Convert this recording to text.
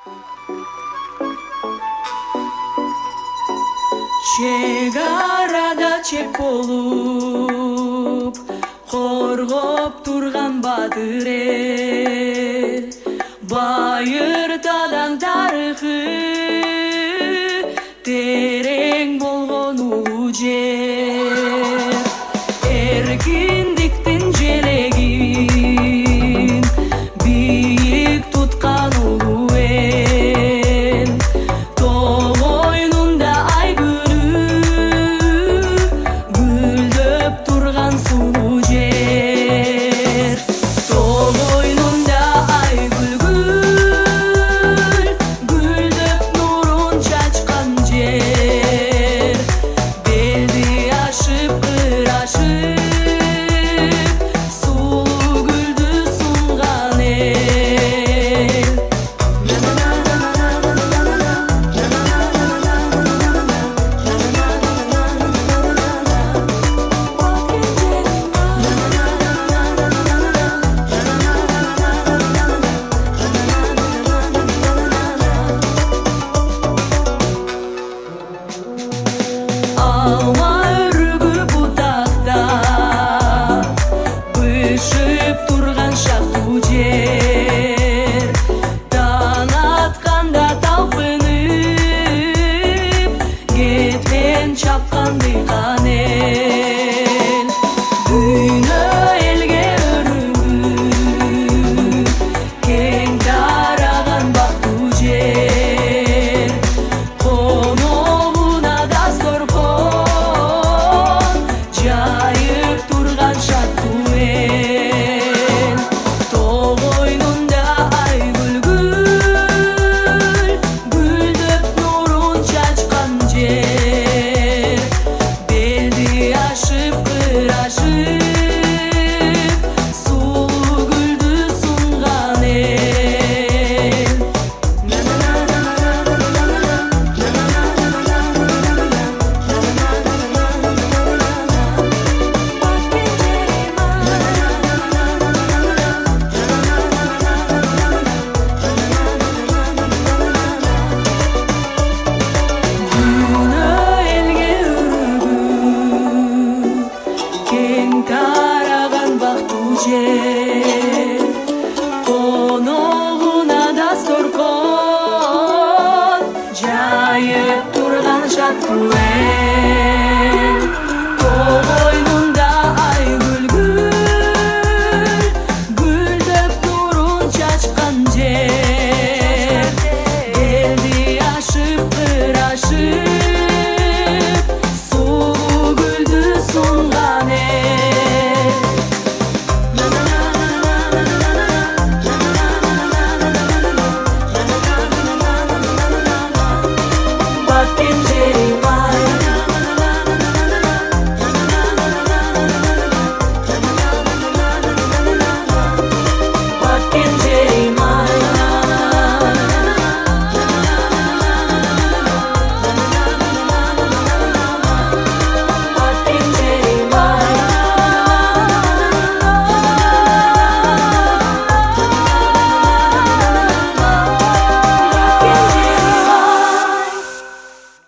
Чек арада чек болуп коргоп турган батыр эл, Байыртадан тарыхы терең болгон улуу жер. Эркиндиктин желегин бийик туткан улуу эл, тоо мойнунда ай күнү гүлдөп турган сулуу жер. Тоо мойнунда ай гүлдөп нурун чачкан жер. Белди ашып ырашып сулуу гүлдү сунган эл. Алма өрүгү бутакта бышып турган шактуу жер. Таң атканда талпынып кетпен чапкан дыйкан эл. Дүйнө элге өрүгү кең тараган бактуу жер. Коногуна дасторкон жайып турган шаттуу эл. Тоо мойнунда ай гүлдөп нурун чачкан жер. Белди ашып ырашып сулуу гүлдү сунган эл. Дүйнө элге өрүгү кең тараган бактуу жер. Коногуна дасторкон жайып турган шаттуу